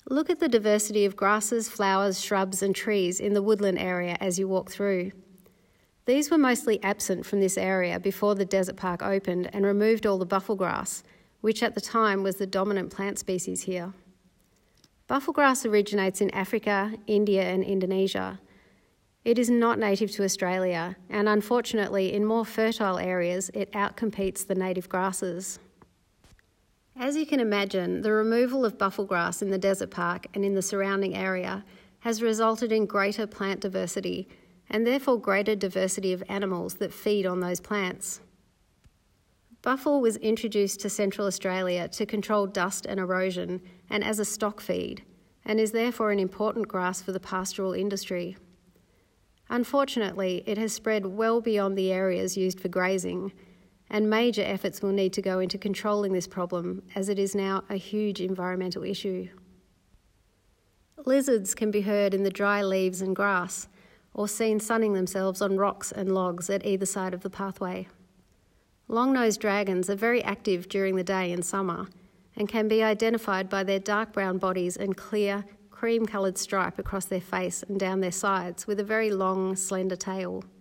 Look at the diversity of grasses, flowers, shrubs and trees in the woodland area as you walk through. These were mostly absent from this area before the desert park opened and removed all the bufflegrass, which at the time was the dominant plant species here. Bufflegrass originates in Africa, India and Indonesia. It is not native to Australia, and unfortunately in more fertile areas it outcompetes the native grasses. As you can imagine, the removal of bufflegrass in the desert park and in the surrounding area has resulted in greater plant diversity and therefore greater diversity of animals that feed on those plants. Buffle was introduced to Central Australia to control dust and erosion and as a stock feed, and is therefore an important grass for the pastoral industry. Unfortunately, it has spread well beyond the areas used for grazing, and major efforts will need to go into controlling this problem as it is now a huge environmental issue. Lizards can be heard in the dry leaves and grass, or seen sunning themselves on rocks and logs at either side of the pathway. Long-nosed dragons are very active during the day in summer and can be identified by their dark brown bodies and clear, cream-coloured stripe across their face and down their sides with a very long, slender tail.